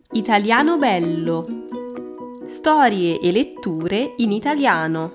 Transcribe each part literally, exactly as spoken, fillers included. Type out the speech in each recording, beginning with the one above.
Italiano bello. Storie e letture in italiano.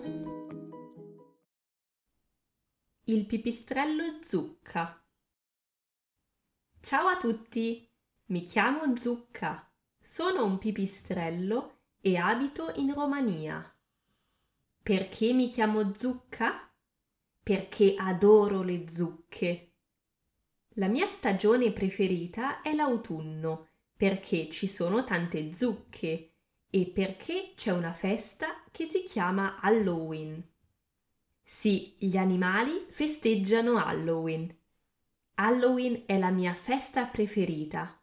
Il pipistrello Zucca. Ciao a tutti, mi chiamo Zucca, sono un pipistrello e abito in Romania. Perché mi chiamo Zucca? Perché adoro le zucche. La mia stagione preferita è l'autunno, perché ci sono tante zucche e perché c'è una festa che si chiama Halloween. Sì, gli animali festeggiano Halloween. Halloween è la mia festa preferita.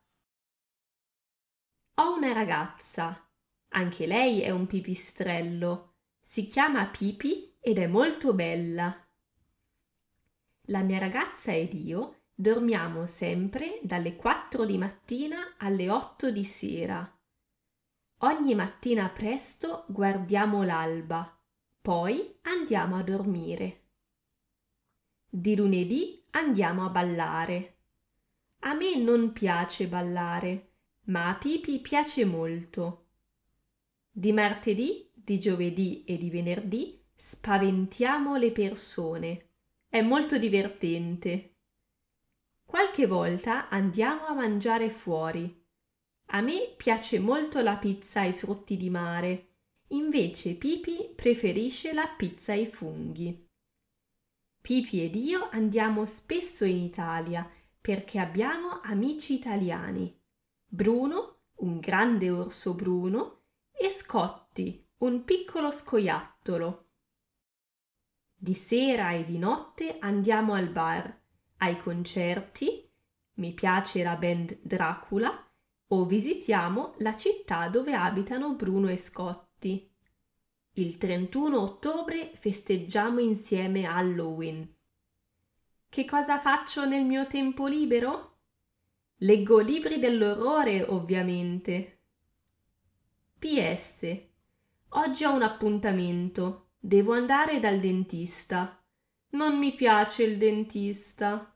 Ho una ragazza, anche lei è un pipistrello, si chiama Pipi ed è molto bella. La mia ragazza ed io dormiamo sempre dalle quattro di mattina alle otto di sera. Ogni mattina presto guardiamo l'alba, poi andiamo a dormire. Di lunedì andiamo a ballare. A me non piace ballare, ma a Pipi piace molto. Di martedì, di giovedì e di venerdì spaventiamo le persone. È molto divertente. Qualche volta andiamo a mangiare fuori. A me piace molto la pizza ai frutti di mare, invece Pipi preferisce la pizza ai funghi. Pipi ed io andiamo spesso in Italia perché abbiamo amici italiani. Bruno, un grande orso bruno, e Scotti, un piccolo scoiattolo. Di sera e di notte andiamo al bar, ai concerti, mi piace la band Dracula, o visitiamo la città dove abitano Bruno e Scotti. Il trentuno ottobre festeggiamo insieme Halloween. Che cosa faccio nel mio tempo libero? Leggo libri dell'orrore, ovviamente. P S. Oggi ho un appuntamento. Devo andare dal dentista. Non mi piace il dentista.